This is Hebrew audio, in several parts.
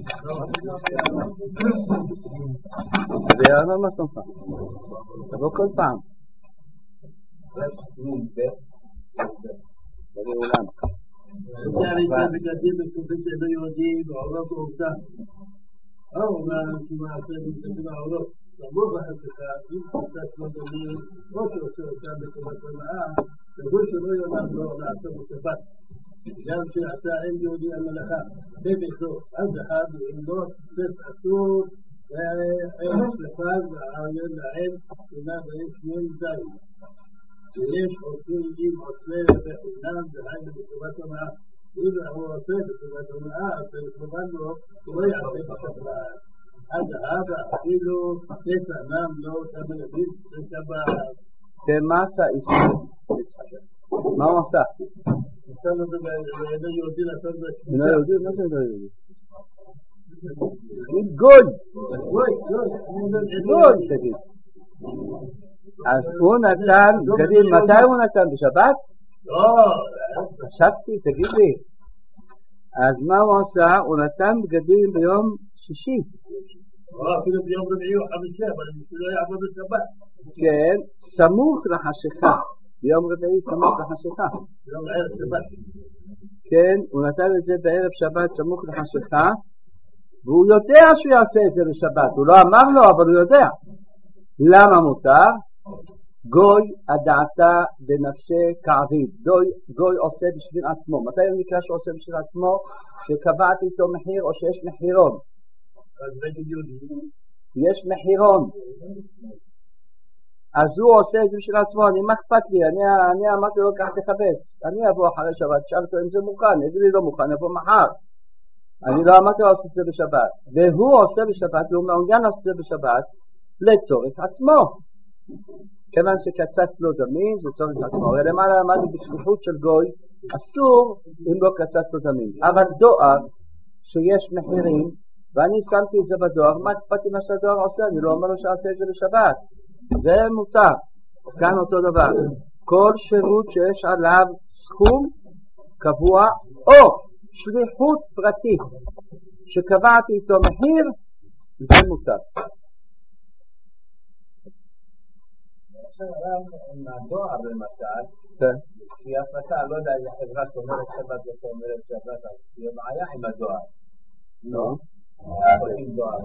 זה יענה מה סומך. תבוא כל פעם. בלי אולם. זה הריצה בגדים בתקופת שאינו יהודי ועולות ועובדה. אומר כמעט זה העולות. סמוך לחשיכה, אם קצת לא דומים, או שעושה אותם בטובת הנאה, והוא שלא יאמר לו לעשות בשבת. גם שעשה אין יהודי המלאכה בביתו, אז אחד ואם לא, סף אסור, וערך לפז והעיון להם, אינה ואין שמיין זין. ויש עושים עם עושה בחינם, דהיינו בטובת הנאה. אם הוא עושה בטובת הנאה, אז לכבוד לו, הוא לא יעשה בשבת. עד האבא אפילו תסענם לא אותם ילדים בשבת. מה עשה אישי? מה הוא עשה? עשה לו זה בעיני יהודי לעשות זה. אינו יהודי? מה זה אינו יהודי? תגיד גוי! גוי תגיד. אז הוא נתן בגדים, מתי הוא נתן? בשבת? לא. חשבתי, תגיד לי. אז מה הוא עשה? הוא נתן בגדים ביום שישי. אפילו ביום רביעי או חמישי, אבל הוא לא יעבוד בשבת. כן, סמוך לחשיכה. ביום רביעי סמוך לחשיכה. ביום ערב שבת. כן, הוא נתן את זה בערב שבת סמוך לחשיכה, והוא יודע שהוא יעשה את זה בשבת. הוא לא אמר לו, אבל הוא יודע. למה מותר? גוי הדעתה בנפשי כעביד. גוי עושה בשביל עצמו. מתי הוא נקרא שהוא עושה בשביל עצמו? שקבעתי איתו מחיר או שיש מחירון. יש מחירון. אז הוא עושה את זה בשביל עצמו. אני מה אכפת לי? אני אמרתי לו כך תחפש. אני אבוא אחרי שבת, שאלתו אם זה מוכן. יגיד לי לא מוכן, אבוא מחר. אני לא אמרתי לו עושה את זה בשבת. והוא עושה בשבת, והוא מעוניין לעשות את זה בשבת לצורך עצמו. כיוון שקצת לו דמים, זה צורך עצמו. ולמעלה למדתי בשליחות של גוי, אסור אם לא קצת לו דמים. אבל דואר שיש מחירים, ואני שמתי את זה בדואר, מה אכפתי מה שהדואר עושה? אני לא אומר לו שעשה את זה בשבת. זה מותר. כאן אותו דבר. כל שירות שיש עליו סכום קבוע, או שליחות פרטית שקבעתי איתו מחיר, זה מותר. עכשיו הרב עם הדואר למשל, שהיא הפרטה, לא יודע איזה חברה שאומרת שבת ואומרת שבת, היא בעיה עם הדואר. לא? עם דואר.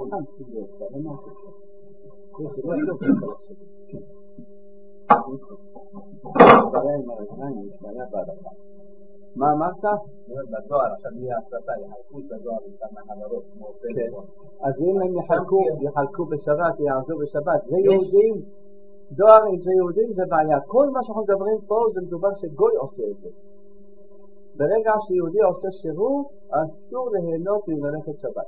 מה אמרת? בדואר, עכשיו יהיה הפרטה, יחלקו את הדואר מכמה חברות כמו פלאפון. אז אם הם יחלקו בשבת, יעזו בשבת, זה יהודים. דואר אם זה יהודים זה בעיה. כל מה שאנחנו מדברים פה זה מדובר שגוי עושה את זה. ברגע שיהודי עושה שירות, אסור ליהנות ללכת שבת.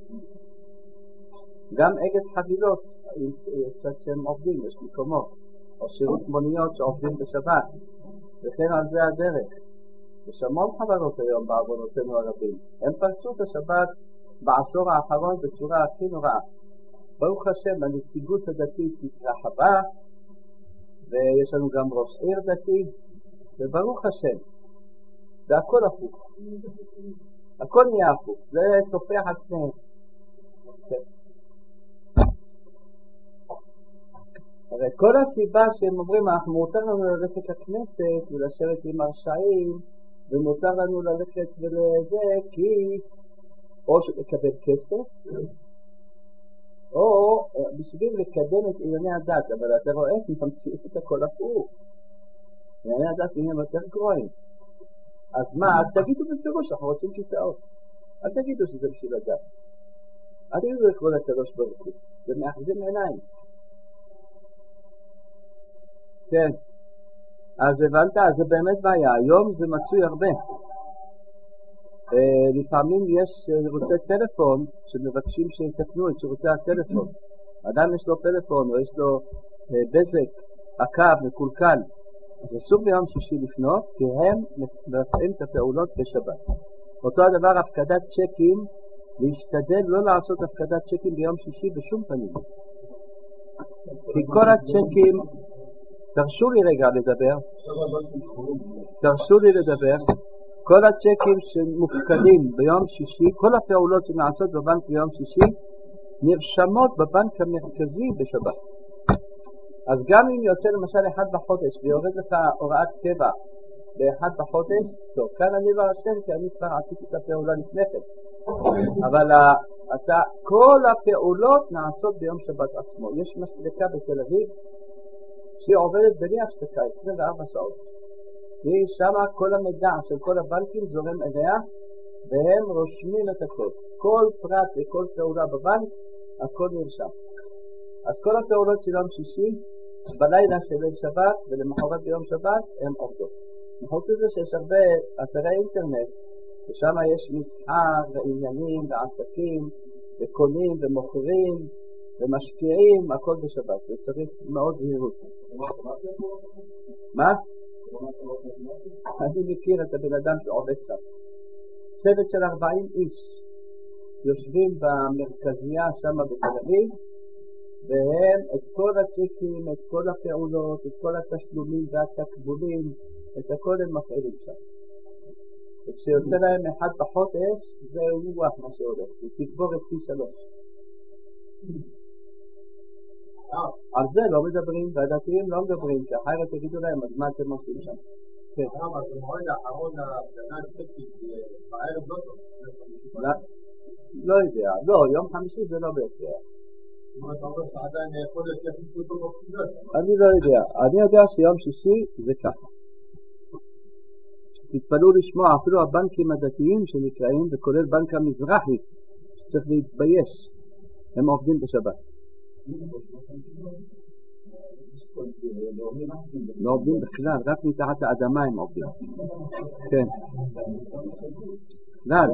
גם אגד חבילות, שהם עובדים, יש מקומות, או שירות מוניות שעובדים בשבת, וכן על זה הדרך. יש המון חברות היום בעוונותינו הרבים. הם פרצו את השבת בעשור האחרון בצורה הכי נוראה. ברוך השם, הנציגות הדתית התרחבה, ויש לנו גם ראש עיר דתי, וברוך השם, זה הכל הפוך. הכל נהיה הפוך, זה תופח עצמם. הרי כל הסיבה שהם אומרים, אנחנו מותר לנו ללכת לכנסת ולשבת עם הרשעים, ומותר לנו ללכת ולזה, כי או לקבל כסף, או בשביל לקדם את ענייני הדת. אבל אתה רואה, כי תמציאו את הכל הפוך. ענייני הדת יהיו יותר גרועים. אז מה? אז תגידו בפירוש, אנחנו רוצים כיסאות. אל תגידו שזה בשביל הדת. אל תגידו לכבוד הקדוש ברוך הוא. זה מאחזים עיניים. כן. אז הבנת, אז זה באמת בעיה. היום זה מצוי הרבה. לפעמים יש שירותי טלפון שמבקשים שיתקנו את שירותי הטלפון. אדם יש לו טלפון או יש לו בזק, הקו, מקולקל. אז אסור ביום שישי לפנות, כי הם מבצעים את הפעולות בשבת. אותו הדבר הפקדת צ'קים, להשתדל לא לעשות הפקדת צ'קים ביום שישי בשום פנים. כי כל הצ'קים, תרשו לי רגע לדבר. תרשו לי לדבר. כל הצ'קים שמופקדים ביום שישי, כל הפעולות שנעשות בבנק ביום שישי, נרשמות בבנק המרכזי בשבת. אז גם אם יוצא למשל אחד בחודש ויורד לך הוראת קבע באחד בחודש, טוב, כאן אני לא אשם כי אני כבר עשיתי את הפעולה לפני כן. אבל כל הפעולות נעשות ביום שבת עצמו. יש מסלקה בתל אביב שהיא עובדת בלי הפסקה 24 שעות. והיא שמה כל המידע של כל הבנקים זורם אליה, והם רושמים את הכל. כל פרט וכל פעולה בבנק, הכל נרשם. אז כל הפעולות של יום שישי, בלילה של ליל שבת ולמחרת ביום שבת, הם עובדות. מחוץ לזה שיש הרבה אתרי אינטרנט, ושם יש מסחר ועניינים ועסקים, וקונים ומוכרים ומשקיעים, הכל בשבת. זה צריך מאוד זהירות. מה? אני מכיר את הבן אדם שעובד שם. צוות של 40 איש יושבים במרכזייה שם בתל אביב, והם את כל הצ'קים, את כל הפעולות, את כל התשלומים והתקבולים, את הכל הם מפעילים שם. וכשיוצא להם אחד בחודש, זה רוח מה שהולך, הוא תגבור את פי 3. על זה לא מדברים, והדתיים לא מדברים, כי אחרת תגידו להם, אז מה אתם עושים שם? כן. אז במועד האחרון הפגנת צ'קים, בערב לא טוב. לא יודע, לא, יום חמישי זה לא בהכרח. אני לא יודע, אני יודע שיום שישי זה ככה. תתפלאו לשמוע, אפילו הבנקים הדתיים שנקראים, וכולל בנק המזרחי, שצריך להתבייש, הם עובדים בשבת. לא עובדים בכלל, רק מתחת האדמה הם עובדים. כן. בכלל.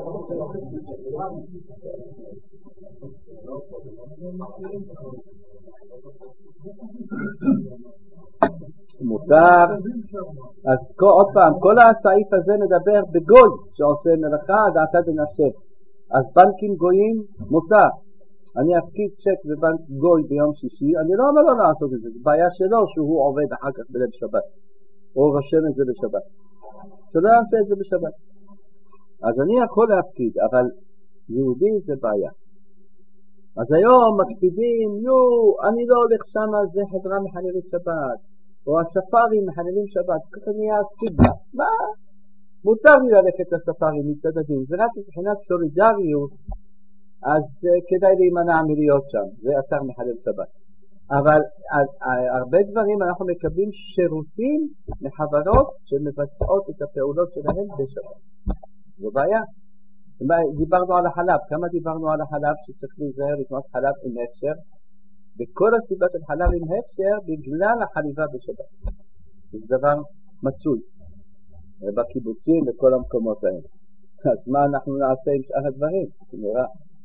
מותר. אז עוד פעם, כל הסעיף הזה מדבר בגוי שעושה מלאכה, דעתה דנפשך. אז בנקים גויים מותר. אני אפקיד צ'ק בבנק גוי ביום שישי, אני לא אומר לו לעשות את זה, זה בעיה שלו שהוא עובד אחר כך בליל שבת, או רושם את זה בשבת. שלא יעשה את זה בשבת. אז אני יכול להפקיד, אבל יהודי זה בעיה. אז היום מקפידים, אני לא הולך שם, זה חברה מחללת שבת, או הספארים מחללים שבת, ככה נהיה הסקידה. מה? מותר לי ללכת לספארים מצד הדין, זה רק מבחינת סולידריות, אז כדאי להימנע מלהיות שם, זה אתר מחלל שבת. אבל הרבה דברים אנחנו מקבלים שירותים מחברות שמבצעות את הפעולות שלהם בשבת. זו בעיה. דיברנו על החלב, כמה דיברנו על החלב שצריך להיזהר לקנות חלב עם הפשר, וכל הסיבה של חלב עם הפשר בגלל החליבה בשבת. זה דבר מצוי בקיבוצים וכל המקומות האלה. אז מה אנחנו נעשה עם שאר הדברים? זה נורא.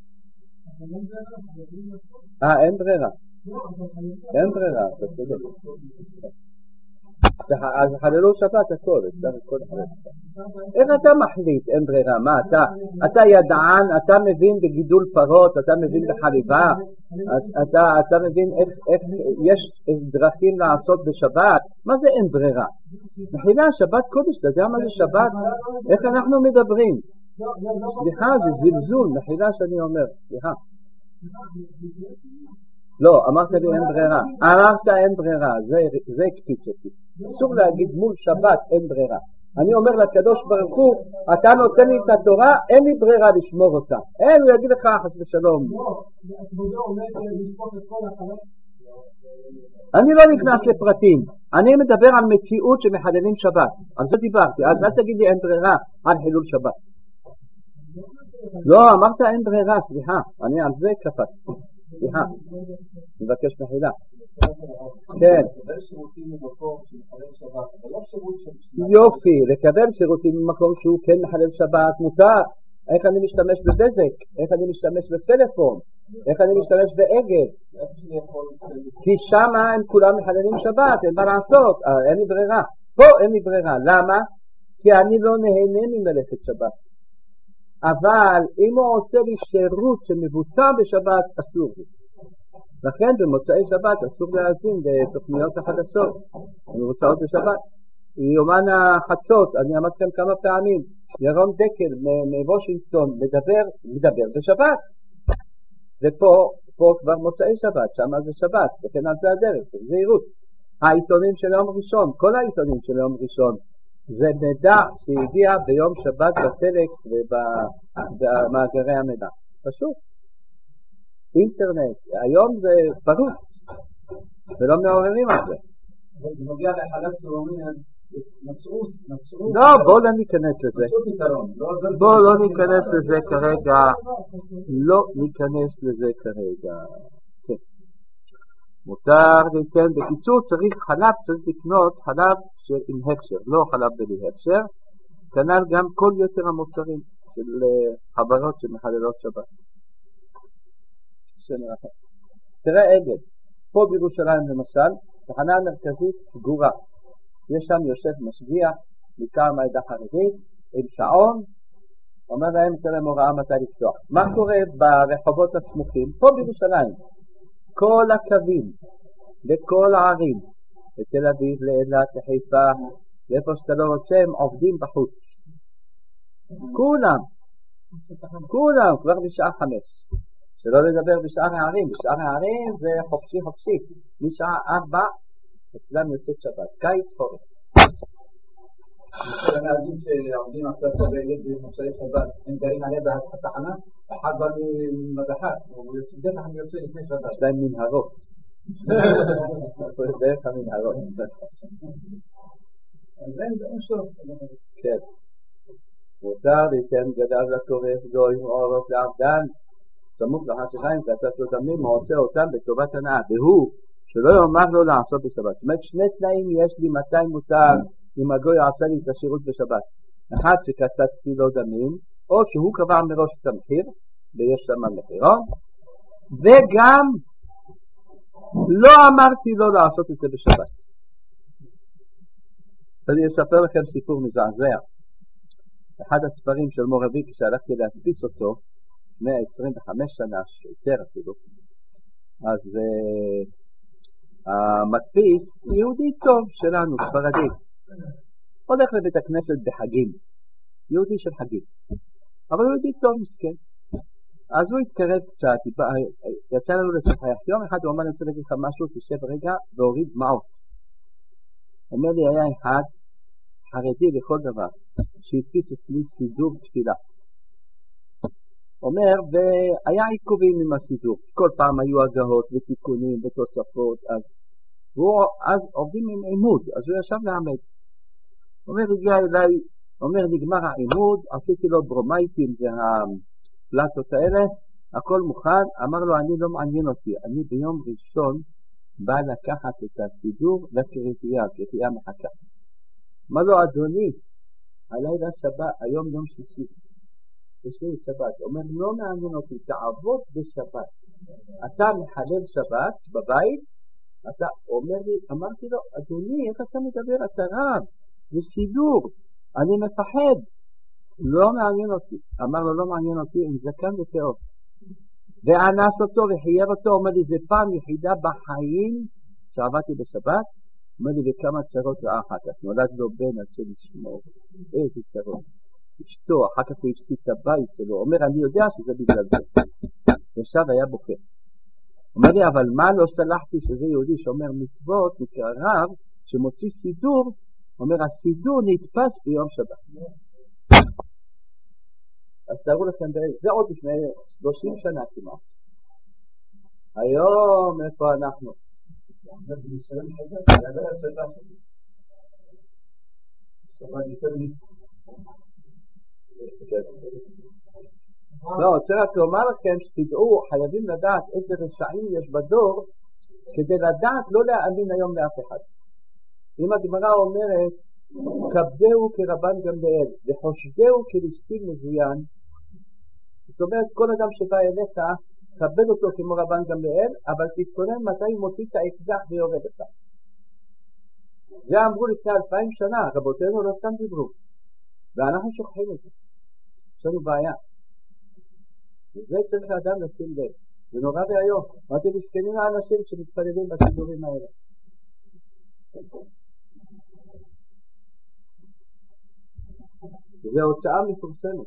אין ברירה. אין ברירה, זה צודק. אז חללו שבת הכל, אפשר הכל חלל שבת. איך אתה מחליט אין ברירה? מה אתה ידען, אתה מבין בגידול פרות, אתה מבין בחליבה, אתה מבין איך יש דרכים לעשות בשבת? מה זה אין ברירה? מחילה, שבת קודש, אתה יודע מה זה שבת? איך אנחנו מדברים? סליחה, זה זלזול, מחילה שאני אומר, סליחה. לא, אמרת לי אין ברירה. אמרת אין ברירה, זה הקפיץ אותי. אסור להגיד מול שבת אין ברירה. אני אומר לקדוש ברוך הוא, אתה נותן לי את התורה, אין לי ברירה לשמור אותה. אין, הוא יגיד לך חס ושלום. אני לא נכנס לפרטים, אני מדבר על מציאות שמחללים שבת. על זה דיברתי, אז אל תגיד לי אין ברירה על חילול שבת. לא, אמרת אין ברירה, סליחה, אני על זה קפצתי. סליחה, מבקש מחילה. כן. יופי, לקבל שירותים במקום שהוא כן מחלל שבת מותר. איך אני משתמש בבזק? איך אני משתמש בפלאפון? איך אני משתמש באגד? כי שם הם כולם מחללים שבת, אין מה לעשות, אין לי ברירה. פה אין לי ברירה, למה? כי אני לא נהנה ממלאכת שבת. אבל אם הוא עושה לי שירות שמבוצע בשבת, אסור לי. לכן במוצאי שבת אסור להאזין בתוכניות החדשות המבוצעות בשבת. יומן החצות, אני אמרתי כאן כמה פעמים, ירון דקל מוושינגטון מדבר בשבת. ופה כבר מוצאי שבת, שם זה שבת, וכן על זה הדרך, זה זהירות. העיתונים של יום ראשון, כל העיתונים של יום ראשון, זה מידע שהגיע ביום שבת בטלקס ובמאגרי המידע. פשוט. אינטרנט, היום זה פרוץ, ולא מעוררים על זה. זה מגיע לחלק שאומרים, נצרות. לא, בואו לא ניכנס לזה. בואו לא ניכנס לזה כרגע. לא ניכנס לזה כרגע. מותר וכן, בקיצור צריך חלב, צריך לקנות חלב עם הקשר, לא חלב בלי הקשר, כנ"ל גם כל יתר המוצרים של חברות שמחללות שבת. תראה עגל, פה בירושלים למשל, תחנה מרכזית סגורה, יש שם יושב משגיח מכמה העדה חרדית עם שעון, אומר להם תראה הוראה מתי לפתוח. מה קורה ברחובות הסמוכים? פה בירושלים כל הקווים בכל הערים, בתל אביב, לאילת, לחיפה, לאיפה שאתה לא רוצה, הם עובדים בחוץ. כולם כבר בשעה 5. שלא לדבר בשאר הערים. בשאר הערים זה חופשי. משעה 4 אצלם יוצאת שבת. קיץ חורף. אני רוצה להגיד שעובדים עכשיו בילד במוצאי שבת, הם גרים עליה בתחנה, אחד בא ממדחת, בטח אני יוצא לפני שבת. יש להם מנהרות. דרך המנהרות. אז אין שוב. כן. מותר ליתן גדל לקורף גוי אורות לעבדן, סמוך לחשכיים ועצת לו דמים, מעושה אותם בטובת הנאה, והוא שלא יאמר לו לעשות בשבת. זאת אומרת, שני תנאים יש לי מתי מותר אם הגוי עשה לי את השירות בשבת. אחד שקצצתי לו דמים, או שהוא קבע מראש את המחיר, ויש שם מחירו, וגם לא אמרתי לו לעשות את זה בשבת. אני אספר לכם סיפור מזעזע. אחד הספרים של מורבי, כשהלכתי להדפיס אותו, 125 שנה, יותר אפילו, אז המדפיס יהודי טוב שלנו, ספרדי, הולך לבית הכנסת בחגים, יהודי של חגים, אבל יהודי טוב מסכן. אז הוא התקרב קצת, יצא לנו לשוחח. יום אחד הוא אמר, אני רוצה להגיד לך משהו, תשב רגע והוריד דמעות. אומר לי, היה אחד חרדי לכל דבר, שהדפיס אצלי סידור תפילה. אומר, והיה עיכובים עם הסידור, כל פעם היו הגהות ותיקונים ותוספות, אז עובדים עם עימוד, אז הוא ישב לעמד. אומר, הגיע אליי, אומר, נגמר העימוד, עשיתי לו ברומייטים, זה הפלטות האלה, הכל מוכן, אמר לו, אני לא מעניין אותי, אני ביום ראשון בא לקחת את הסידור לקריאה מחכה. אמר לו, אדוני, הלילה שבת, היום יום שישי, יש לי שבת, אומר, לא מעניין אותי, תעבוד בשבת, אתה מחלל שבת בבית, אתה אומר לי, אמרתי לו, אדוני, איך אתה מדבר, אתה רב, זה סידור, אני מפחד, לא מעניין אותי. אמר לו, לא מעניין אותי, עם זקן ופאות. ואנס אותו וחייב אותו, אומר לי, זה פעם יחידה בחיים שעבדתי בשבת, אומר לי, וכמה צרות רעה אחר כך, נולד לו בן, אז לשמור, איזה צרות. אשתו, אחר כך הוא השתית את הבית שלו, אומר, אני יודע שזה בגלל זה. ישב היה בוכה. אומר לי, אבל מה לא סלחתי שזה יהודי שאומר מצוות, נקרא רב, שמוציא סידור, אומר, הסידור נתפס ביום שבת. אז תראו לכם, זה עוד לפני 30 שנה כמעט. היום, איפה אנחנו? לא, רוצה רק לומר לכם שתדעו, חייבים לדעת איזה רשעים יש בדור, כדי לדעת לא להאמין היום לאף אחד. אם הגמרא אומרת, כבדהו כרבן גמליאל, וחושדהו כליסטין מזוין, זאת אומרת, כל אדם שבא אליך, כבד אותו כמו רבן גמליאל, אבל תתכונן מתי מוציא את האקדח ויורד אותה. זה אמרו לפני 2000 שנה, רבותינו לא סתם דיברו, ואנחנו שוכחים את זה. יש לנו בעיה. וזה צריך האדם לשים לב. זה נורא והיום. אתם מסכנים האנשים שמתפללים בסידורים האלה. זה הוצאה מפורסמת.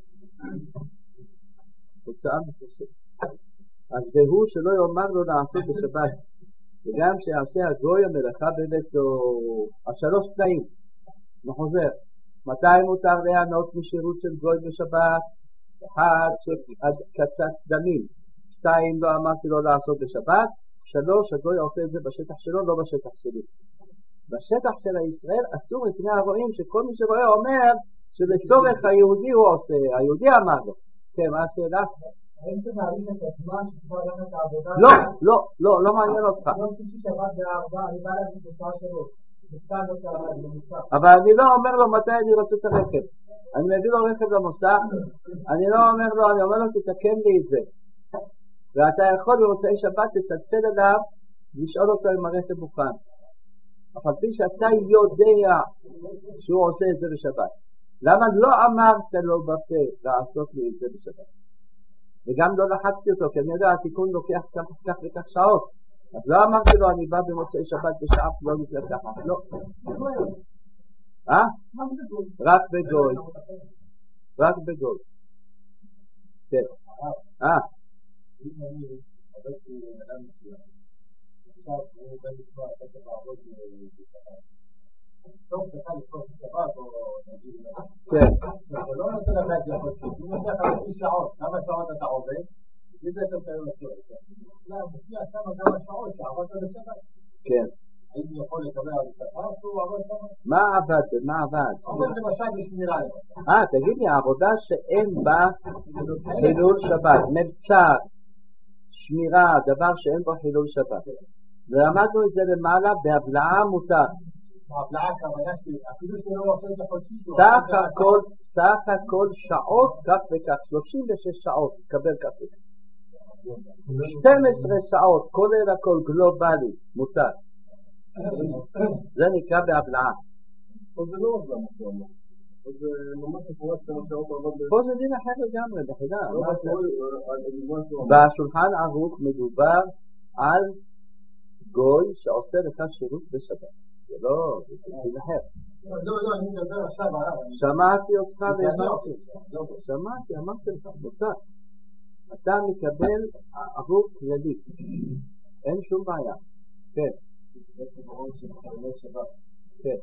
הוצאה מפורסמת. אז זהו שלא יאמר לו לעשות בשבת. וגם שיעשה הגוי המלאכה בביתו. השלוש תנאים. נחוזר. מתי מותר ליהנות משירות של גוי בשבת? 1. קצת דמים. 2. לא אמרתי לו לעשות בשבת. 3. הגוי עושה את זה בשטח שלו, לא בשטח שלי. בשטח של הישראל אסור לפני הרואים שכל מי שרואה אומר שלצורך היהודי הוא עושה. היהודי אמר לו. כן, מה השאלה? האם זה מעריך את הזמן שכבר הלכת העבודה? לא מעניין אותך. יום שישי שבת ב4, אני בא להגיד בשעה שלוש. אבל אני לא אומר לו מתי אני רוצה את הרכב. אני מביא לו רכב למוסך, אני לא אומר לו, אני אומר לו תתקן לי את זה. ואתה יכול במוצאי שבת לצלצל אליו לשאול אותו אם הרכב מוכן. אבל כפי שאתה יודע שהוא עושה את זה בשבת. למה לא אמרת לו בפה לעשות לי את זה בשבת? וגם לא לחצתי אותו, כי אני יודע התיקון לוקח כך וכך שעות. אז לא אמרתי לו אני בא במוצאי שבת בשעה לא נקרא ככה. לא. רק בגוי. רק בגוי. כן. אם אני עבדתי לאדם מסוים, עכשיו הוא בא לקבוע את העבוד בשבת. טוב, תוכל לקרוא בשבת או נגיד לך. כן. אבל לא נותן לך את זה חודשי. אם נותן לך לפי שעות, כמה שעות אתה עובד, זה בעצם אתה לא שואל. לא, מופיע כמה שעות שעבדת בשבת. כן. האם יכול לקבל על שבת או עבוד שבת? מה עבד? מה עבד? עבוד למשל בשמירה. תגיד לי, העבודה שאין בה חילול שבת, מבצע, שמירה, דבר שאין בו חילול שבת. ולמדנו את זה למעלה, בהבלעה מותר. בהבלעה כוונה אפילו שלא עושה את החודשי. סך הכל שעות, כך וכך, 36 שעות, קבל כך וכך. 12 שעות, כולל הכל גלובלי, מותר. זה נקרא בהבלעה. פה זה לא עובדה מסוים. זה ממש מפורט כמה שעות עבוד. פה זה דין אחר לגמרי, בחידה. בשולחן ערוך מדובר על גוי שעושה לך שירות בשבת. זה לא, זה דין אחר. לא, אני מדבר עכשיו עליו. שמעתי אותך ואמרתי. שמעתי, אמרתי לך, מותר. אתה מקבל ערוך כללי. אין שום בעיה. כן. כן.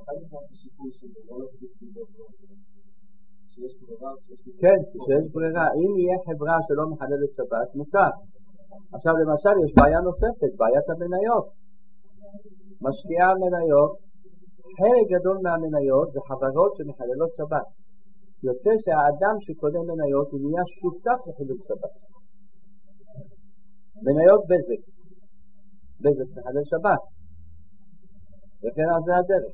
כן, שיש ברירה. אם יהיה חברה שלא מחללת שבת, מותר. עכשיו למשל יש בעיה נוספת, בעיית המניות. משקיעה המניות, חלק גדול מהמניות זה חברות שמחללות שבת. יוצא שהאדם שקונה מניות הוא נהיה שותף לחילול שבת. מניות בזק. בזק מחלל שבת. וכן על זה הדרך.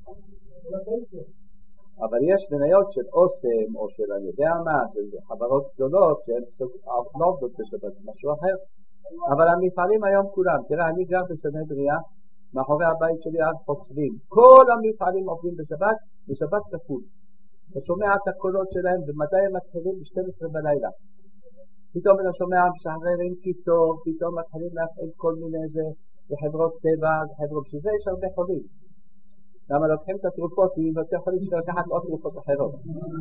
אבל יש מניות של אוסם או של אני יודע מה, של חברות גדולות שהן לא עובדות בשבת, משהו אחר. אבל המפעלים היום כולם, תראה אני גר בשנה בריאה, מאחורי הבית שלי אז חוצבים. כל המפעלים עובדים בשבת, בשבת כפול. אתה שומע את הקולות שלהם ומתי הם מתחילים ב-12 בלילה. פתאום אתה שומע משחררים קיטור, פתאום מתחילים להפעיל כל מיני חברות טבע, חברות שזה יש הרבה חולים. למה לוקחים את התרופות מבתי חולים שלקחת עוד תרופות אחרות.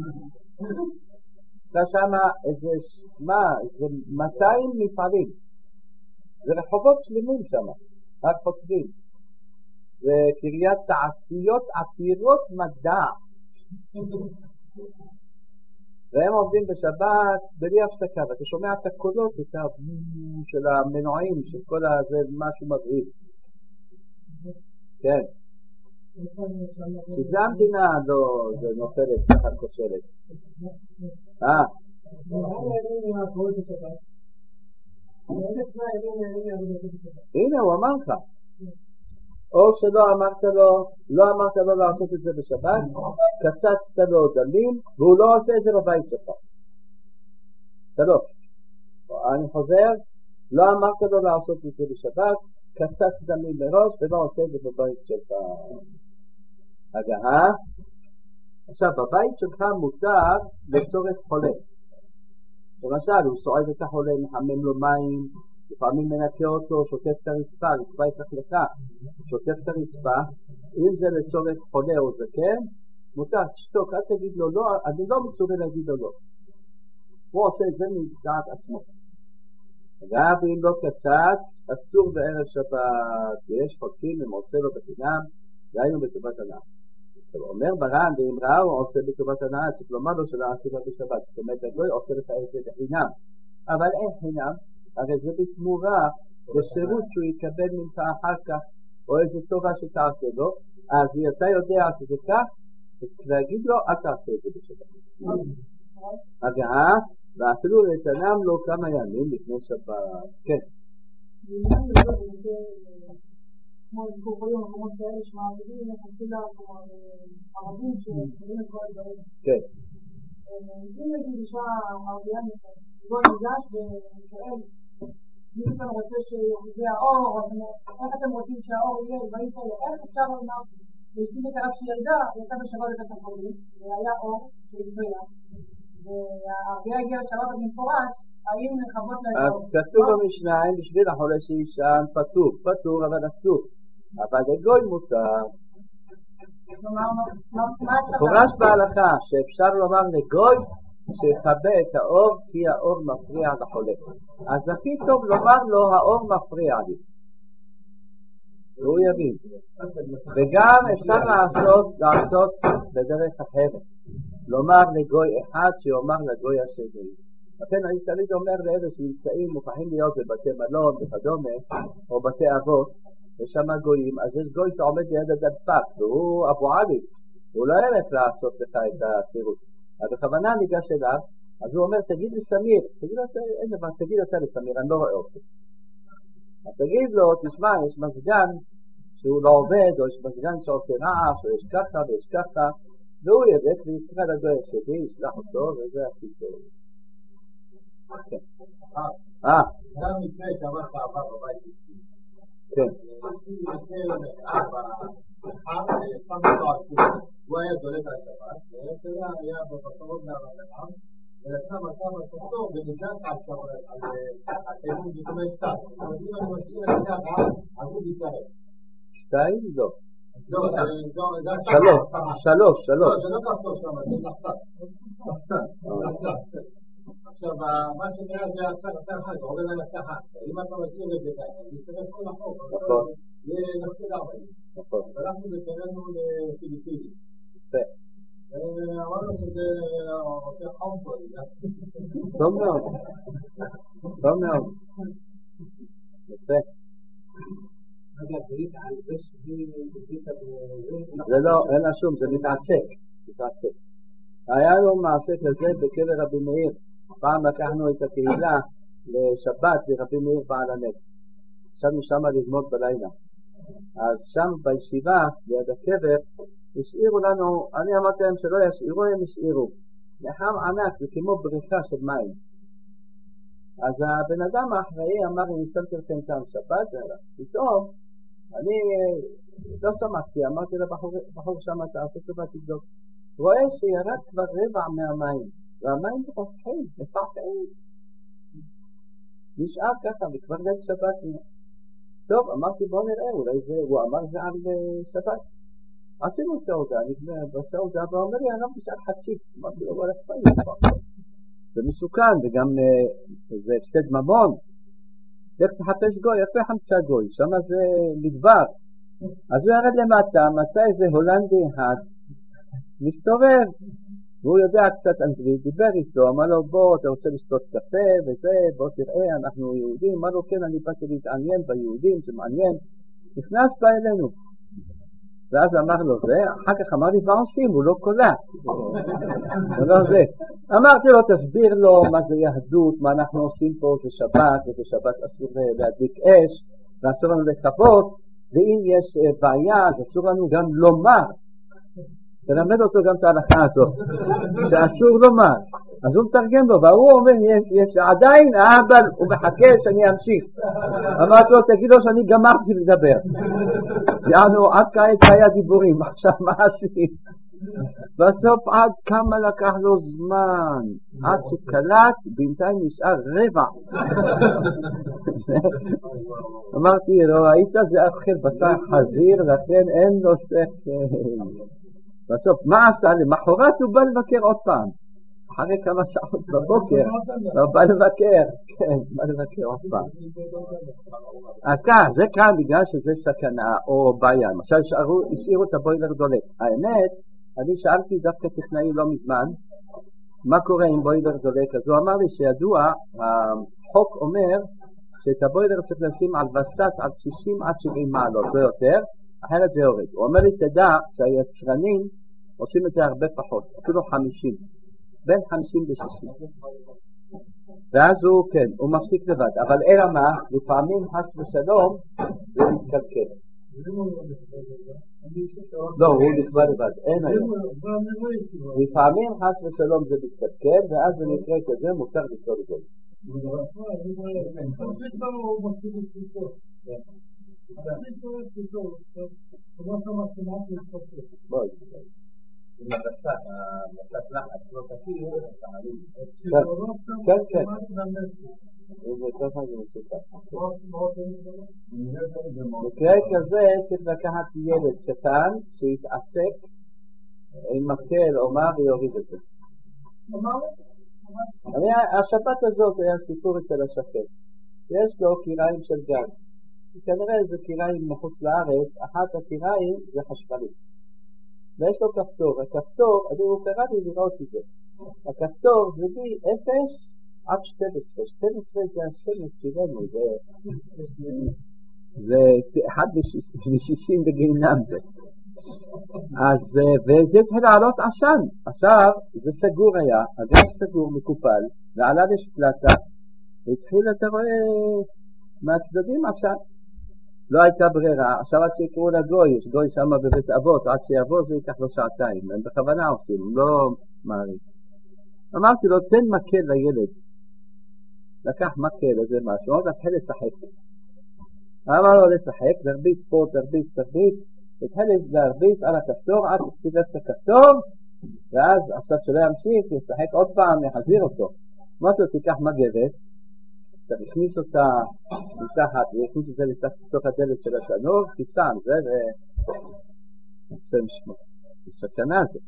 אתה שמה איזה 200 מפעלים. זה רחובות שלמים שמה, רק חוצבים. זה קריית תעשיות עתירות מדע. והם עובדים בשבת בלי הפסקה, ואתה שומע את הקולות, את הבום של המנועים, של כל הזה, משהו מבהיל. כן. שזה המדינה לא, זה נופלת, ככה כושלת. הנה הוא אמר לך. או שלא אמרת לו לעשות את זה בשבת, קצצת לו דמים, והוא לא עושה את זה בבית שלך. שלוש. אני חוזר, לא אמרת לו לעשות את זה בשבת, קצצת דמים מראש, ולא עושה את זה בבית שלך. הגעה. עכשיו, בבית שלך מותר לצורך חולה. למשל, הוא סועד את החולה, מחמם לו מים, לפעמים מנקה אותו, שוטף את הרצפה, הרצפה יצטרך לך, שוטף את הרצפה, אם זה לצורך חולה או זקן, מותר, תשתוק, אל תגיד לו לא, אני לא מצווה להגיד לו לא. הוא עושה את זה מדעת עצמו. גם אם לא קצת, אסור בערב שבת, יש חוקים אם עושה לו בחינם, דהיינו בטובת הנאה. אומר ברן, ואם ראה הוא עושה בטובת הנאה, צריך לומר לו שלא עשית בשבת, זאת אומרת, לא עושה לך את זה בחינם. אבל אין חינם, הרי זה בתמורה לשירות שהוא יקבל ממך אחר כך, או איזה טובה שתעשה לו, אז אתה יודע שזה כך, להגיד לו, אל תעשה את זה בשבת. הגעה, ואפילו לתנם לו כמה ימים לפני שבת. כן. כמו קוראים מקומות כאלה שמעבידים לכתחילה ערבים שמבינים את כל הדברים. כן. אם נגיד אישה ערבייה בוא ניגש ושואל מי אתם רוצה שיחוזה האור, איך אתם רוצים שהאור יהיה דברים כאלה, איך אפשר לומר להסתים את הרב שילדה, יצא בשבת לבית החולים, והיה אור שהתביה, והערבייה הגיעה לשבת במפורש, האם חוות לאור? אז כתוב במשנה, בשביל החולה שישן פטור, אבל אסור. אבל לגוי מותר. פורש בהלכה שאפשר לומר לגוי שיכבה את האור כי האור מפריע לחולה. אז הכי טוב לומר לו האור מפריע לי. והוא יבין. וגם אפשר לעשות בדרך אחרת. לומר לגוי אחד שיאמר לגוי השני. לכן אני תמיד אומר לאלה שנמצאים מוכרחים להיות בבתי מלון וכדומה או בתי אבות יש שם גויים, אז יש גוי שעומד ליד הדלפק והוא אבו עלי, הוא לא ילך לעשות לך את השירות. אז בכוונה ניגש אליו, אז הוא אומר תגיד לי סמיר, תגיד אתה לסמיר, אני לא רואה אותי. אז תגיד לו, תשמע, יש מזגן שהוא לא עובד, או יש מזגן שעושה רעש, או יש ככה ויש ככה, והוא יבק ויצטרך לגוי השני, ישלח אותו, וזה הכי טוב. גם מקרה שאמרת עבר בבית איתי. כן. הוא היה דולת על שבת, והשאלה היה בפסורות מהרבנם, ולצא מצב הסופתור ונגלת על שבת, על אמון גיתומי שתיים. אבל אם אני משאיר את זה ככה, אז הוא מתלהב. שתיים? לא. שלוש. שלוש. זה לא כפתור שם, זה נחתת. עכשיו, מה שנראה זה הצעה אחת, עובד על הצעה אחת. אם אתה מכיר את זה ככה, זה יצטרף כל החוק. נכון. זה נפסיד 40. נכון. ואנחנו בקרנו לפיליפיני. כן. אמרנו שזה עושה חום פה. טוב מאוד. טוב מאוד. יפה. זה לא, אין לה שום, זה מתעסק. היה לו מעשה כזה בקבר רבי מאיר. פעם לקחנו את הקהילה לשבת לרבי מאיר בעל הנס. ישבנו שם ללמוד בלילה. אז שם בישיבה, ליד הקבר, השאירו לנו, אני אמרתי להם שלא ישאירו, הם השאירו. נחם ענק, זה כמו בריכה של מים. אז הבן אדם האחראי אמר, אני אסתלתי לכם שם שבת, פתאום, אני לא שמעתי, אמרתי לבחור שם, תעשה טובה תבדוק. רואה שירד כבר רבע מהמים, והמים פותחים, מפחים. נשאר ככה, וכבר ליל שבת. טוב, אמרתי בוא נראה, אולי זה, הוא אמר זה על שבת. עשינו סעודה, בסעודה, והוא אומר לי, אני לא נשאר חצי. אמרתי לו, בוא לחפאי, זה מסוכן, וגם זה הפסד ממון. איך תחפש גוי, איפה חמצא גוי? שם זה מדבר. אז הוא ירד למטה, מצא איזה הולנדי אחד, מסתובב, והוא יודע קצת אנגלית, דיבר איתו, אמר לו בוא, אתה רוצה לשתות קפה וזה, בוא תראה, אנחנו יהודים, אמר לו כן, אני באתי להתעניין ביהודים, זה מעניין, נכנס בה אלינו. ואז אמר לו זה, אחר כך אמר לי, מה עושים? הוא לא קולע. הוא לא זה. אמרתי לו, תסביר לו מה זה יהדות, מה אנחנו עושים פה, זה שבת, וזה שבת אסור להדליק אש, ואסור לנו לכבות, ואם יש בעיה, אז אסור לנו גם לומר. תלמד אותו גם את ההלכה הזאת, שאסור לומר. אז הוא מתרגם לו, והוא אומר, יש עדיין, אבל הוא מחכה שאני אמשיך. אמרתי לו, תגיד לו שאני גמרתי לדבר. יענו, עד כעת היה דיבורים, עכשיו מה עשיתי? בסוף עד כמה לקח לו זמן, עד שקלט, בינתיים נשאר רבע. אמרתי לו, ראית זה אכל בשר חזיר, לכן אין לו שכל. בסוף, מה עשה? למחרת הוא בא לבקר עוד פעם. אחרי כמה שעות בבוקר, הוא בא לבקר. כן, בא לבקר עוד פעם. אז כך, זה כאן בגלל שזה סכנה או בעיה. למשל, השאירו את הבוילר דולק. האמת, אני שאלתי דווקא טכנאי לא מזמן, מה קורה עם בוילר דולק? אז הוא אמר לי שידוע, החוק אומר שאת הבוילר צריך לשים על וסת עד 60 עד 70 מעלות, לא יותר, אחרת זה יורד. הוא אומר לי, תדע שהיצרנים עושים את זה הרבה פחות, אפילו 50, בין 50 ל-60. ואז הוא, כן, הוא מפסיק לבד. אבל אלא מה, לפעמים חס ושלום זה מתקלקל. לא, הוא נכבה לבד, אין היום. לפעמים חס ושלום זה מתקלקל, ואז זה נקרא כזה, מותר לפתור את זה. בואי. עם המסת לחץ לא תקיר, כן, כן. זה ככה זה מסוכן. מקרה כזה צריך לקחת ילד קטן שיתעסק עם מקל או מה ויוריד את זה. השבת הזאת היה סיפור אצל השכן. יש לו קיריים של גז. כנראה זה קיריים מחוץ לארץ, אחת הקיריים זה חשמלי. ויש לו כפתור. הכפתור, הוא קרא לי לראות את זה. הכפתור זה מ-0 עד 12. 12 זה השמש שלנו, זה 1 ל-60 בגיהינום זה. אז, וזה התחיל לעלות עשן. עכשיו, זה סגור היה, הגז סגור מקופל, ועליו יש פלטה, והתחיל, אתה רואה, מהצדדים עשן. לא הייתה ברירה, עכשיו עד שיקראו לגוי, יש גוי שם בבית אבות, עד שיבוא זה ייקח לו שעתיים, הם בכוונה עושים, לא מעריך. אמרתי לו, תן מקל לילד. לקח מקל איזה משהו, עוד התחיל לשחק. אמר לו לשחק, תרביץ פה, תרביץ, התחיל להרביץ על הכפתור, עד שתיבס את הכפתור, ואז עכשיו שלא ימשיך, ישחק עוד פעם, יחזיר אותו. אמרתי לו, תיקח מגבת, הכניס אותה מתחת, והכניס את זה לתוך הדלת של התנור, קיצן, זה שם שמו. זה סכנה זה.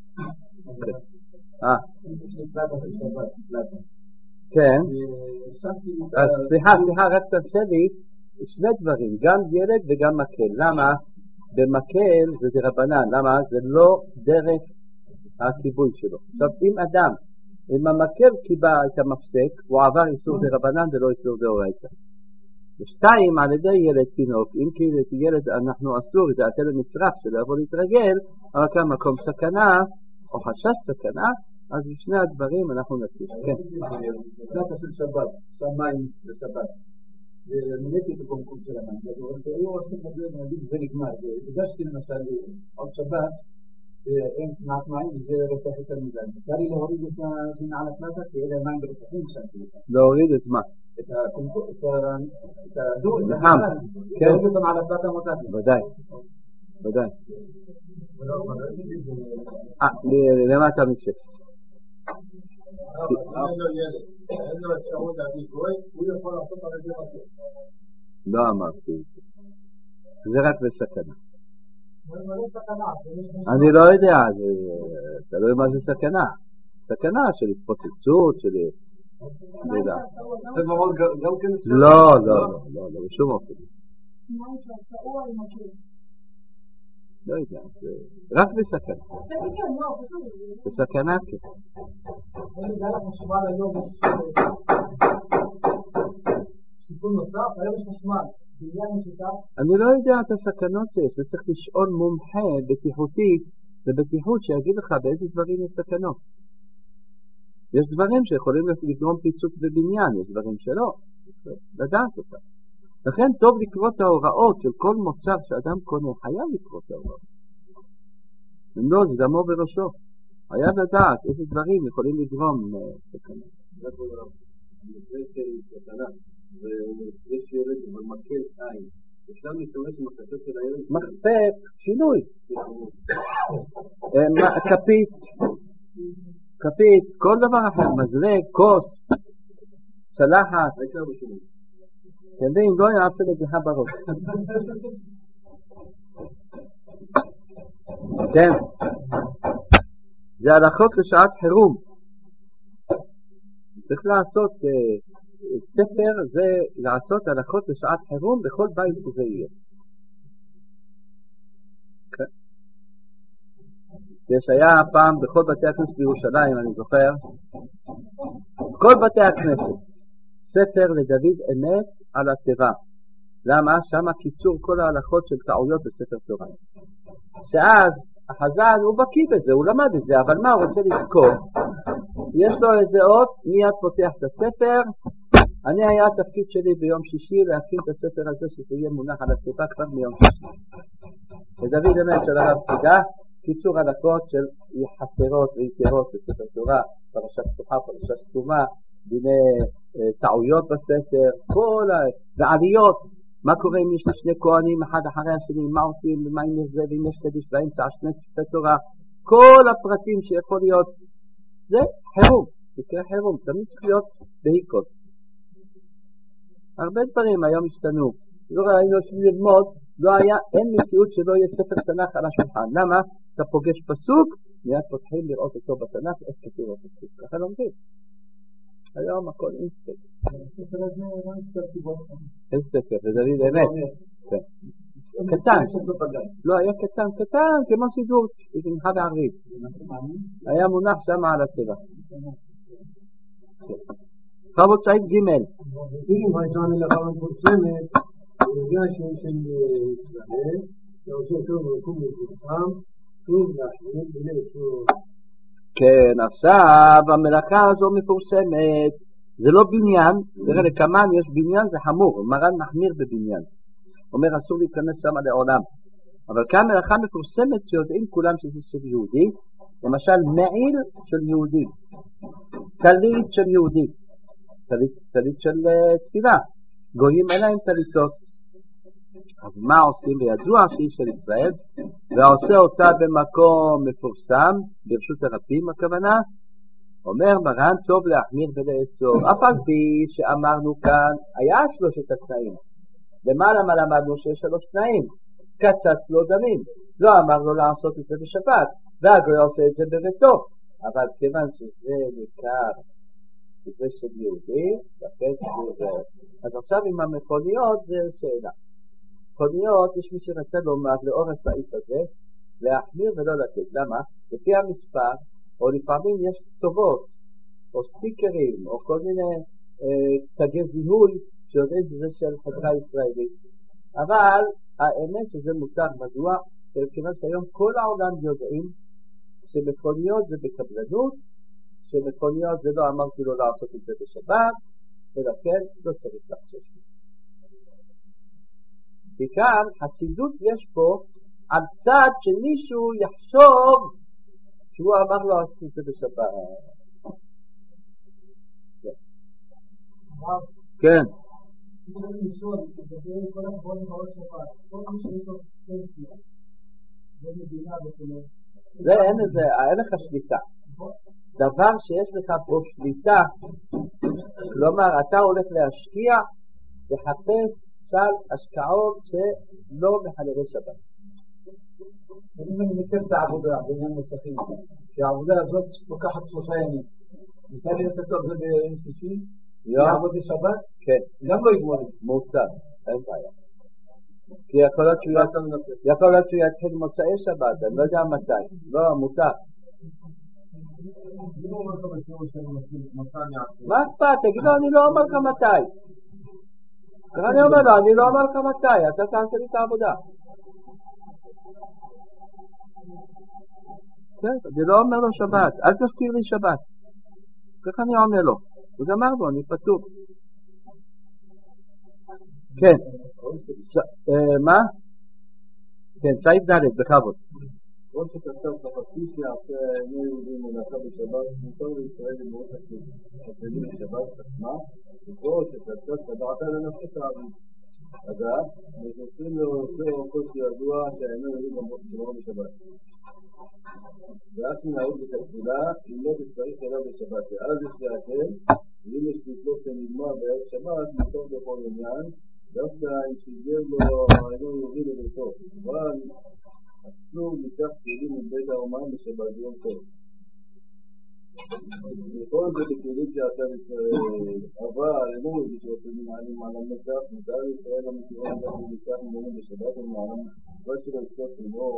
כן. אז סליחה, רק תרשה לי, שני דברים, גם ילד וגם מקל. למה? במקל זה דרבנן, למה? זה לא דרך הכיבוי שלו. עכשיו, אם אדם אם המקל קיבל את המפסק, הוא עבר איסור דרבנן ולא איסור דאורייתא. ושתיים, על ידי ילד תינוק, אם כי ילד אנחנו אסור, זה עתה למצרף שלא יבוא להתרגל, אבל כאן מקום סכנה, או חשש סכנה, אז בשני הדברים אנחנו נציג. כן. פלטה של שבת, שמים לשבת. ומילאתי את הקומקום של המים. והיו עושים את זה, נגיד, זה נגמר. הגשתי למשל עוד שבת, אין תנעת מים, וזה רצח יותר מדי. אפשר לי להוריד את זה על הפלטה, כי אלה מים ברצחים כשאתי אותם. להוריד את מה? את הקומקום, את הדור, את החם. כן. להוריד אותם על הפלטה מותתי. ודאי. למה אתה מתשף? אין לו אפשרות להביא גוי, הוא יכול לעשות על זה משהו. לא אמרתי את זה. זה רק בסכנה. אני לא יודע, תלוי מה זה סכנה. סכנה של התפוצצות, של... לא, בשום אופן. לא יודע, רק בסכנה. בסכנה כן. אני יודע לך חשמל היום, סיכון נוסף, היום יש חשמל. אני לא יודע את הסכנות שיש, זה צריך לשאול מומחה בטיחותי ובטיחות שיגיד לך באיזה דברים יש סכנות. יש דברים שיכולים לגרום פיצוץ בבניין, יש דברים שלא, לדעת אותם. לכן טוב לקרוא את ההוראות של כל מוצר שאדם קונה, חייב לקרוא את ההוראות. אם לא, זה דמו בראשו. חייב לדעת איזה דברים יכולים לגרום סכנות. ויש ילד במקל עין. אפשר להשתמש עם הקצת של הילד? מחפק, שינוי. כפית, כל דבר אחר, מזלג, כוס, צלחת. העיקר בשינוי. כן, אם לא יעשה לגחה בראש. כן. זה הלכות לשעת חירום. צריך לעשות ספר, זה לעשות הלכות לשעת חירום בכל בית שזה יהיה. שהיה פעם בכל בתי הכנסת בירושלים, אני זוכר, כל בתי הכנסת, ספר לדוד אמת על התיבה. למה? שם קיצור כל ההלכות של טעויות בספר תורה. שאז החז"ל הוא בקיא בזה, הוא למד את זה, אבל מה הוא רוצה לזכור? יש לו איזה אות, מיד פותח את הספר. אני היה התפקיד שלי ביום שישי להכין את הספר הזה שזה יהיה מונח על התיבה כבר מיום שישי. ודוד אמת של הרב חידה, קיצור הלכות של חסרות ויתרות בספר תורה, פרשת פתוחה, פרשת סתומה, דיני טעויות בספר, כל העליות, מה קורה אם יש שני כהנים אחד אחרי השני, מה עושים, ומה אם יש זה, ואם יש קדיש באמצע שני ספרי תורה, כל הפרטים שיכול להיות, זה חירום, מקרה חירום, תמיד צריך להיות בהיקות. הרבה דברים היום השתנו, לא ראינו שללמוד, לא היה, אין מציאות שלא יהיה ספר תנ"ך על השולחן. למה? אתה פוגש פסוק, מיד פותחים לראות אותו בתנ"ך, איך כתוב הפסוק. ככה לומדים. היום הכל אינסטק. אינסטק, זה דוד אמת. קטן. לא, היה קטן, קטן, כמו סידור, שמחה בעברית. היה מונח שם על הצבע. חבות סעיד ג' אם הייתה מלאכה מפורסמת, בגלל של ישראל, שעושה טוב וקום מפורסם, טוב להחליט ולאסור. כן, עכשיו המלאכה הזו מפורסמת, זה לא בניין, תראה לכמן יש בניין, זה חמור, מרן מחמיר בבניין. אומר אסור להיכנס שם לעולם. אבל כאן מלאכה מפורסמת שיודעים כולם שזה של יהודי, למשל מעיל של יהודי, טלית של יהודי, טלית של תפילה, גויים אין להם טליתות. אז מה עושים? וידוע שהיא של ישראל, ועושה אותה במקום מפורסם, ברשות הרבים הכוונה, אומר מרן טוב להחמיר ולאסור. אף על פי שאמרנו כאן, היה 3 התנאים. למעלה מה למדנו שיש 3 תנאים, קצת לא דמים. לא אמרנו לעשות את זה בשבת, והגוי עושה את זה בביתו. אבל כיוון שזה ניכר, שזה של יהודי, לכן שזה... אז עכשיו עם המכוניות זה שאלה. מכוניות, יש מי שרצה לומר לאור הסעיף הזה, להחמיר ולא לתת. למה? לפי המספר, או לפעמים יש כתובות, או סטיקרים, או כל מיני תגי זיהוי, שיודעים שזה של חברה ישראלית. אבל האמת שזה מותר מדוע, כיוון שהיום כל העולם יודעים שמכוניות זה בקבלנות, שמכוניות זה לא אמרתי לו לעשות את זה בשבת, ולכן לא צריך לחשוש. וכאן חסידות יש פה על צד שמישהו יחשוב שהוא אמר לו לעשות את זה בשבת. כן. זה אין לך שליטה. דבר שיש לך פה שליטה, כלומר אתה הולך להשקיע, לחפש סל השקעות שלא מחללי שבת. אם אני מכיר את העבודה בעניין מוסכים, שהעבודה הזאת לוקחת 3 ימים, ניתן לי לתת את זה ביום שישי, לעבוד בשבת? כן. גם לא יגמור את זה. מותר, אין בעיה. כי יכול להיות שהוא יתחיל מוצאי שבת, אני לא יודע מתי. לא, מותר. מה אכפת? תגיד לו, אני לא אומר לך מתי. אני אומר לו, אני לא אומר לך מתי, אתה תעשה לי את העבודה. אני לא אומר לו שבת, אל תזכיר לי שבת. כך אני עונה לו. וגמרנו, אני פטור. כן. מה? כן, סעיף ד' בכבוד. או שכתב חפשי שעשה אינו יהודי מלאכה בשבת, מותר לישראל למרות הכלים בשבת עצמה, או שכתב תדעתה לנפשת הערבית. אגב, נכנסים לעושה אותו שידוע שאינו יהודי במות בשבת. ואז מנהל בתפילה, אם לא תצטריך אליו בשבת, ואז יש להקל, ואם יש לתלות שנגמר בערב שבת, מותר בכל עניין, דווקא אם שיגר לו אינו יהודי לביתו. אבל אסור לקח כלים מבית האומן בשבת יום טוב. כל זה בכלים שעשה עבר, לימוד, שעושים מעלים על המזרח, מותר לישראל המתירון גם בביצח מורים בשבת ומעלם, לא שלא יצטרך כמו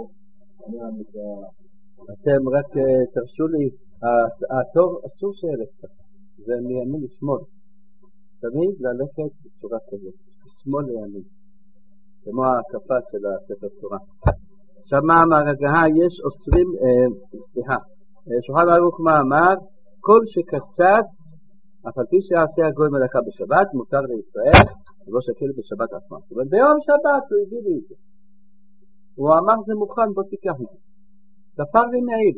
אתם רק תרשו לי, התור אסור שילך ככה, זה מימין לשמאל, תמיד ללכת בצורה כזאת, שמאל לימין, כמו ההקפה של הספר תורה. עכשיו מה אמר הגהה? יש אוסרים, שולחן ערוך מה אמר? כל שקצת, אף על פי שיעשה הגוי מלאכה בשבת, מותר לישראל, לא שקל בשבת עצמה. אבל ביום שבת הוא הביא לי את זה. הוא אמר זה מוכן, בוא תיקח את זה. תפר לי מעיל.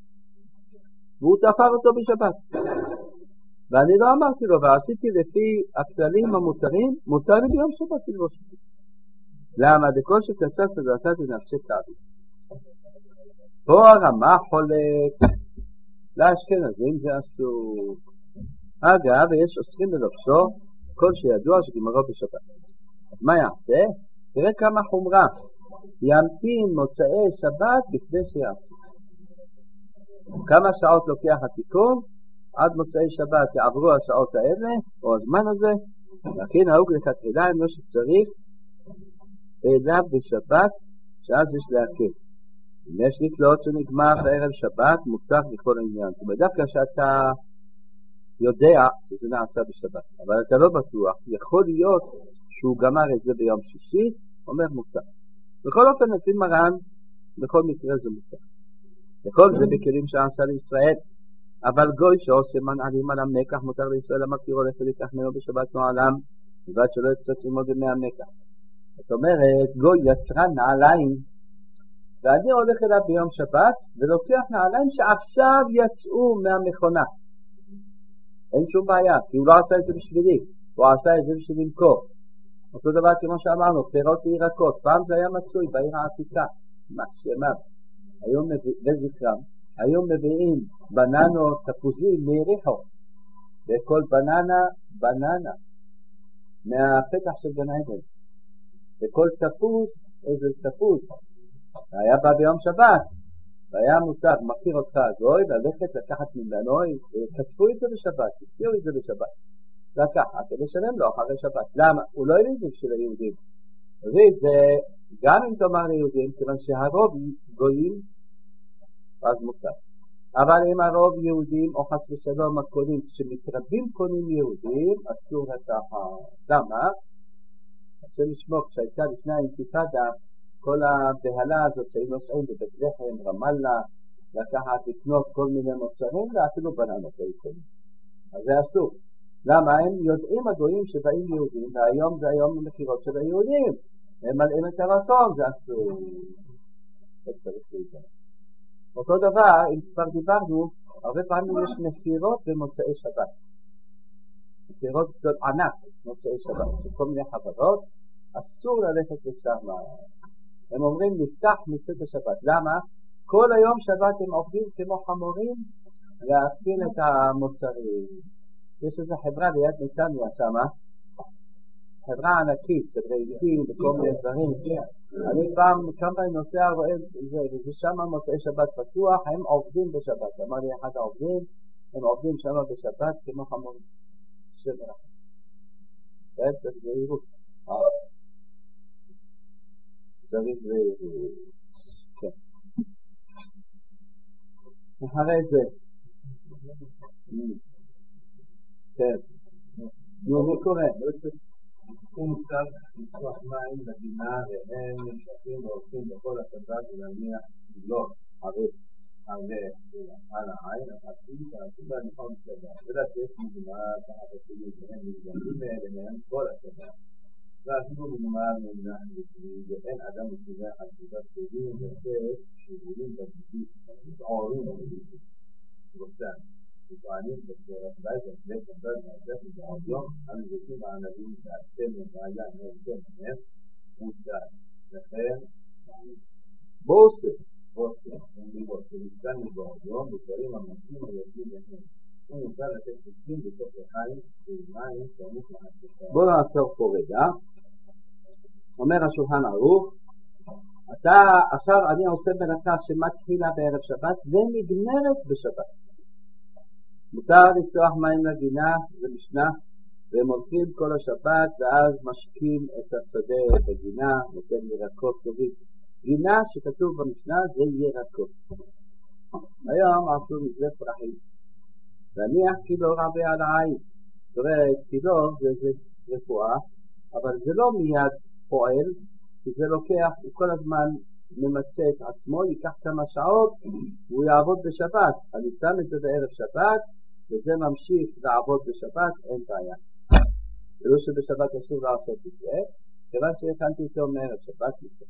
והוא תפר אותו בשבת. ואני לא אמרתי לו, ועשיתי לפי הכללים המותרים, מותר לי ביום שבת ללבוש אותי. למה? דכל שקצת ועשת לנפשי תעביד. פה הרמה חולק. לאשכנזים זה אסור. אגב, יש אוסרים ללבשו כל שידוע שגמרו בשבת. מה יעשה? תראה כמה חומרה. ימתין מוצאי שבת לפני שיעשה. כמה שעות לוקח התיקון? עד מוצאי שבת יעברו השעות האלה, או הזמן הזה, לכן נהוג לכתחילה אם לא שצריך אליו בשבת, שאז יש להקל. אם יש לקלוט שנגמר בערב שבת, מוצח לכל העניין. זאת אומרת, דווקא שאתה יודע שזה נעשה בשבת, אבל אתה לא בטוח, יכול להיות שהוא גמר את זה ביום שישי, אומר מוצח. בכל אופן, לפי מרן, בכל מקרה זה מוצח. לכל זה בכלים שעשה לישראל, אבל גוי שעושה מנעלים על המקח, מותר לישראל המכיר הולך ולקח ממנו בשבת נועלם, ובעד שלא יצטרך ללמוד במי המקח. זאת אומרת, גוי יצרן נעליים, ואני הולך אליו ביום שבת, ולוקח נעליים שעכשיו יצאו מהמכונה. אין שום בעיה, כי הוא לא עשה את זה בשבילי, הוא עשה את זה בשביל למכור. אותו דבר כמו שאמרנו, פירות וירקות, פעם זה היה מצוי בעיר העתיקה, מחשמם, היום בזכרם, היום מביאים בננות, תפוזים, מיריחו, וכל בננה, מהפתח של גן עדן, וכל תפוז, איזה תפוז, היה בא ביום שבת, והיה מותר, מכיר אותך הגוי, ללכת לקחת ממנו, כתבו את זה בשבת, תקציאו את זה בשבת, לקחת ולשלם לו אחרי שבת. למה? הוא לא יליד של היהודים. זה גם אם תאמר ליהודים, כיוון שהרוב גויים, אז מותר. אבל אם הרוב יהודים, או חס ושלום הקונים, שמתרבים קונים יהודים, אסור ככה. למה? השם ישמור, כשהייתה לפני האינתיפאדה, כל הבהלה הזאת שהיו נוסעים בבית לחם, רמאללה, לקחת לקנות כל מיני מוצרים, ואפילו בננות היו קונים. אז זה אסור. למה? הם יודעים הגויים שבאים יהודים, והיום זה היום המחירות של היהודים. הם מלאים את הרצון, זה אסור. זה צריך להתאר. אותו דבר, אם כבר דיברנו, הרבה פעמים יש מחירות במוצאי שבת. מחירות גדול ענק במוצאי שבת, של כל מיני חברות, אסור ללכת לשם. הם אומרים, נפתח מצאת השבת. למה? כל היום שבת הם עובדים כמו חמורים להכין את המוצרים. יש איזו חברה ליד נתניה שמה, חברה ענקית של רהיטים וכל מיני דברים. אני פעם כמה נוסע רואה וזה שם מוצאי שבת פתוח, הם עובדים בשבת. אמר לי אחד העובדים, הם עובדים שם בשבת כמו חמורים. שברה. צריך זהירות. צריך זהירות. כן. אחרי זה. כן. מי קורא? הוא מותר לפתוח מים לגינה והם נמשכים והולכים בכל השבת ולהניח לא הרבה על העין, החצי שהסיבה נכון שבת. ולא שיש מגמר תחת הסיבים והם מתגמדים האלה מהם כל השבת. ואפילו מגמר מנח לפני ואין אדם מסוגע על סביבת סיבים ושאת שיבולים בגידית, מתעורים בגידית. רוסן. וטוענים בסורת בית ובית הבד מהשף ובעוד יום המזוכים הענבים שעשתם לבעיה נעשתם נף מוצד לכן בוסר ומיבות שנתקן מבעוד יום ודברים המסים היוצאים להם הוא מוצא לתת תקדים בתוך לחיים ומים סמוך להשפה. בואו נעצור פה רגע. אומר השולחן ערוך, אתה עכשיו אני עושה מלאכה שמתחילה בערב שבת ונגמרת בשבת. מותר לפתוח מים לגינה, זה משנה, והם הולכים כל השבת ואז משקים את השדה, את הגינה, נותן ירקות טובים. גינה שכתוב במשנה זה ירקות. היום עשו מזה פרחים. להניח קילו רבה על העין. זאת אומרת, קילו זה רפואה, אבל זה לא מיד פועל, כי זה לוקח, הוא כל הזמן ממצא את עצמו, ייקח כמה שעות, והוא יעבוד בשבת. אני שם את זה בערב שבת, וזה ממשיך לעבוד בשבת, אין בעיה. ולא שבשבת אסור לעשות את זה, כיוון שהכנתי איתו מערב שבת איתו.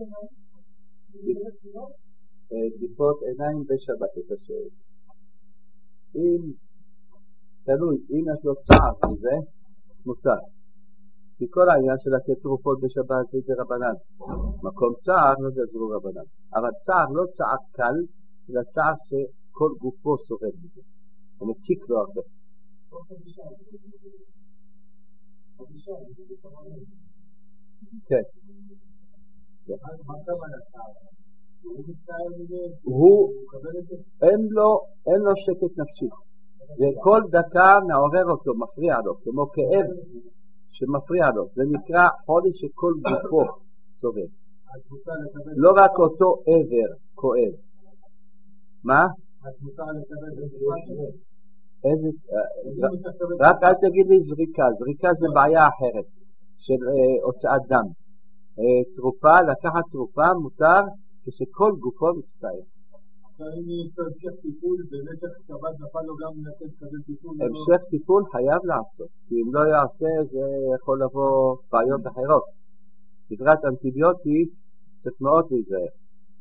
דליפות עיניים בשבת את השאלה. תלוי, אם יש לו צער מזה, מותר. כי כל העניין של לתת תרופות בשבת זה רבנן. מקום צער לא גזרו רבנן. אבל צער לא צער קל, אלא צער שכל גופו סובל מזה. הוא מציק לו הרבה. כן. אין לו שקט נפשי. וכל דקה מעורר אותו, מפריע לו, כמו כאב שמפריע לו. זה נקרא חולי שכל גופו סובל. לא רק אותו עבר כואב. מה? רק אל תגיד לי זריקה. זריקה זה בעיה אחרת של הוצאת דם. תרופה, לקחת תרופה מותר כשכל גופו מצטער. המשך טיפול חייב לעשות, כי אם לא יעשה זה יכול לבוא בעיות אחרות. סדרת אנטיביוטי צריך מאוד להיזהר.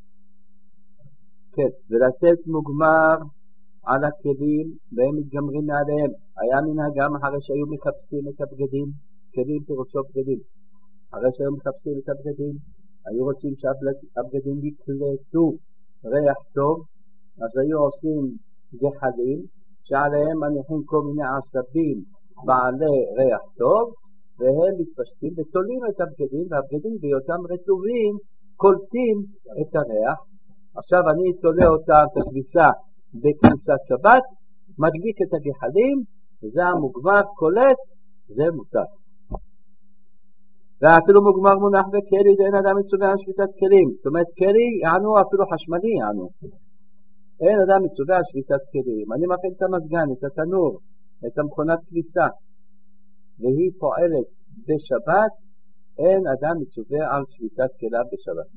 כן, ולתת מוגמר על הכלים והם מתגמרים מעליהם. היה מנהגם אחרי שהיו מחפשים את הבגדים, כלים פירושו בגדים. אחרי שהיו מחפשים את הבגדים, היו רוצים שהבגדים יקלטו ריח טוב, אז היו עושים גחלים שעליהם מניחים כל מיני עשבים בעלי ריח טוב, והם מתפשטים ותולים את הבגדים, והבגדים בהיותם רטובים קולטים את הריח. עכשיו אני תולה אותם את הכביסה בכניסת שבת, מדליק את הגחלים, וזה המוגמר קולט, זה מותר. ואפילו מוגמר מונח בכלי, אין אדם מצווה על שביתת כלים. זאת אומרת, כלי יענו, אפילו חשמלי יענו. אין אדם מצווה על שביתת כלים. אני מפעיל את המזגן, את התנור, את המכונת כביסה, והיא פועלת בשבת, אין אדם מצווה על שביתת כליו בשבת.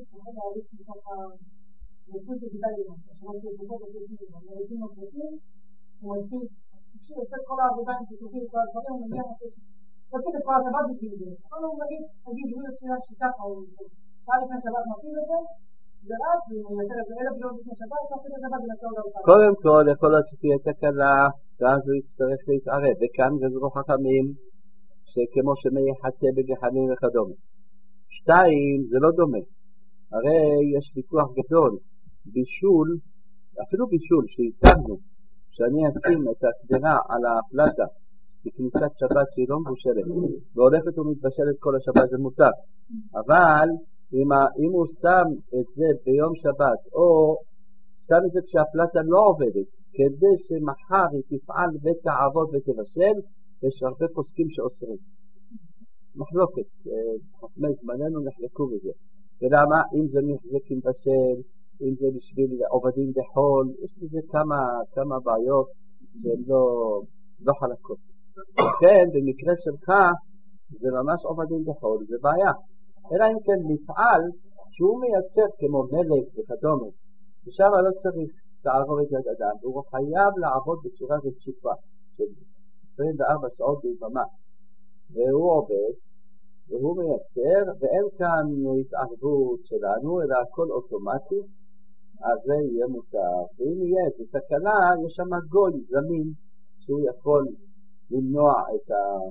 שעושה כל העבודה עם פיתוחים וכל הדברים, הוא מגיע תוציא את כל השבת בשביל זה. אבל הוא נגיד, הוא יוצא שככה, הוא שעה לפני שבת מפעיל את זה, זה רק, הוא מייצר את זה 1,000 ביום לפני שבת, תוציא את השבת ונצא עוד הרבה. קודם כל, יכול להיות שתהיה תקלה, ואז הוא יצטרך להתערב. וכאן גזרו חכמים, שכמו שמייחסה בגחלים וכדומה. 2, זה לא דומה. הרי יש ויכוח גדול, בישול, אפילו בישול שהצגנו, שאני אשים את הקדרה על הפלטה בכניסת שבת שהיא לא מבושלת והולכת ומתבשלת כל השבת, זה מותר. אבל אם הוא שם את זה ביום שבת או שם את זה כשהפלטה לא עובדת כדי שמחר היא תפעל ותעבוד ותבשל, יש הרבה פוסקים שאוסרים. מחלוקת, חכמי זמננו נחלקו בזה. ולמה? אם זה מחזק עם בשל, אם זה בשביל עובדים בחול, יש לזה כמה בעיות שהן לא חלקות. לכן, במקרה שלך, זה ממש עובדים בחול, זה בעיה. אלא אם כן מפעל שהוא מייצר כמו מלך וכדומה, ושם לא צריך לערוב את יד אדם, הוא חייב לעבוד בצורה רצופה של 24 שעות ביממה, והוא עובד, והוא מייצר, ואין כאן התערבות שלנו, אלא הכל אוטומטי, אז זה יהיה מותר. ואם יהיה איזו תקלה, יש שם גוי זמין שהוא יכול למנוע את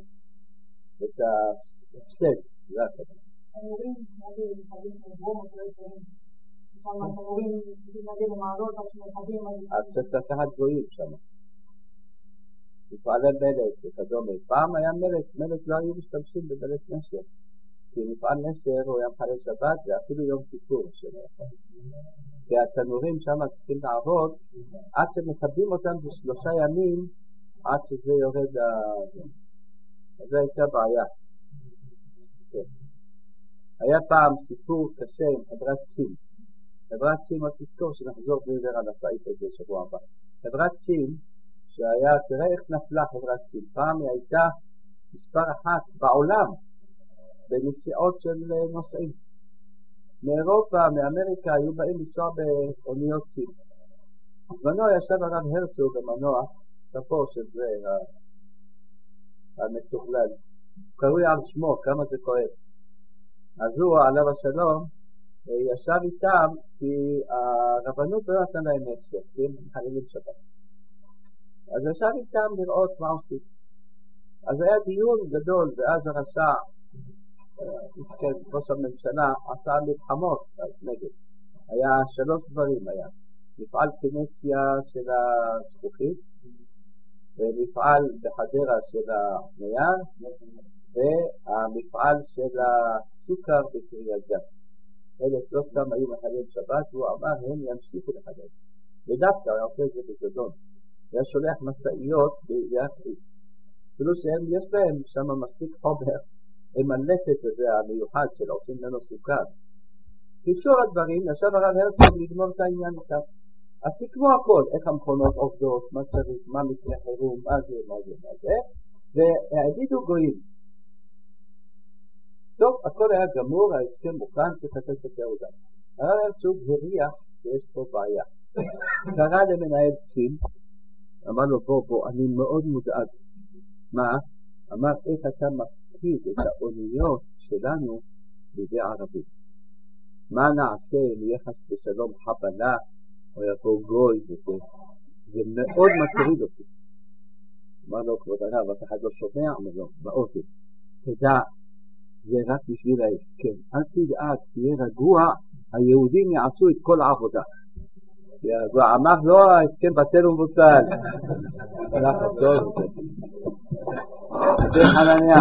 ההפסד. זה הכלל. המורים, המורים מתנגד למעלות, אז צריך לקחת גויים שם. מפעלי מלט וכדומה. פעם היה מלט לא היו משתמשים במלט נשר. כי מפעל נשר הוא היה מחלל שבת ואפילו יום כיפור שלו. כי התנורים שם צריכים לעבוד, עד שמכבים אותם ב3 ימים, עד שזה יורד. אז זו הייתה בעיה. היה פעם סיפור קשה עם חברת צים. חברת צים, עוד תזכור שנחזור לדבר על הסעיף הזה שבוע הבא. חברת צים, שהיה, תראה איך נפלה חברת צים. פעם היא הייתה מספר 1 בעולם בנסיעות של נוסעים. מאירופה, מאמריקה, היו באים לנסוע באוניות צים. בזמנו ישב הרב הרצוג במנוע, ספו שזה המתוכלל. קרוי על שמו, כמה זה כואב. אז הוא, עליו השלום, ישב איתם כי הרבנות לא נתן להם הקשר, כי הם מחללים שבת. אז ישב איתם לראות מה עושים. אז היה דיון גדול, ואז הרשע, ראש הממשלה, עשה מלחמות נגד. היה 3 דברים, היה מפעל פנסיה של הזכוכית, ומפעל בחדרה של הנייר, והמפעל של הסוכר בקריית גת. אלה 3 היו מחלל שבת, והוא אמר, הם ימשיכו לחלל. ודווקא הוא עושה את זה בזדון. היה שולח מסעיות להחליט. אפילו שהם, יש להם שם מספיק חומר, הם הלפת הזה המיוחד של עושים לנו סוכר. קישור הדברים, ישב הרב הרצוג לגמור את העניין איתם. אז תקמו הכל, איך המכונות עובדות, מה צריך, מה מקרה חירום, מה זה, והעדידו גויים. טוב, הכל היה גמור, ההסכם מוכן, שתתת את התעודה. הרב הרצוג הריח שיש פה בעיה. קרא למנהל צים, אמר לו בוא, אני מאוד מודאג. מה? אמר, איך אתה מפקיד את האוניות שלנו בידי ערבים? מה נעשה ליחס בשלום חבלה, או יבוא גוי וזה? זה מאוד מטריד אותי. אמר לו, כבוד הרב, אף אחד לא שומע, אמר לו, באופן. תדע, זה רק בשביל ההסכם. אל תדאג, תהיה רגוע, היהודים יעשו את כל העבודה. אמר לו, ההסכם בטל ומבוטל. אנחנו טוב. זה חנניה.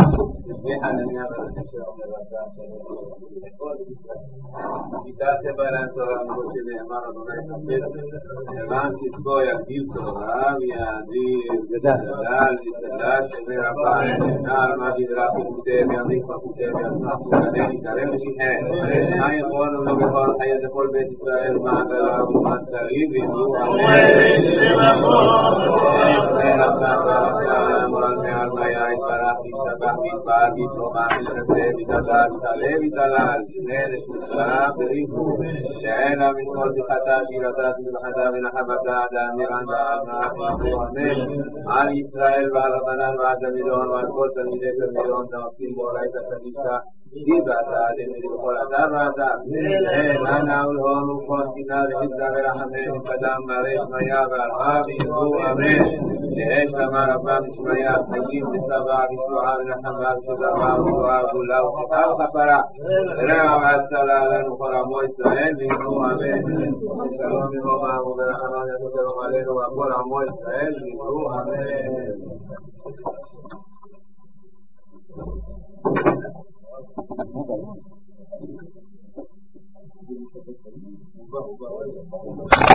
גידלתם בלן תורה כמו שנאמר אדוני חפץ למען כתבו יגדיל תורה ויאדיר גדל שבר הפעם נער מה בדרה פקוטה וימריך פקוטה ויצנח פקוטה יקרם ושיחר מה יכול ולא בכל חיה לכל בית ישראל מעגלה ומעצרים וידעו מורל מעל מיה התברך וישתבח ויתפעל ויתרומם ויתנצה ויתעלל ויתעלל שני לשמוצרה בריחו שאלה משמור זכתה שירתה זכתה ונחמתה דאמירן דאמנה ואמן על ישראל ועל רבנן ועל דמידון ועל כל תלמידי תלמידון דמקים באורייתא תניסה דיבתה דמידי בכל אתר ואתר נענה ולהון וכל קינה וחיסה ורחמן וקדם מרש מיה וערכה ויבוא אמן שיש למה רבה משמיה חיים וצבא וישועה ונחמה ושדרה ותועה וגולה וחכה וכפרה רעה והצלה לנו כל עמו ישראל ויבוא אמן שלום מרומה וברחמה יתותנו עלינו וכל עמו ישראל ויבוא אמן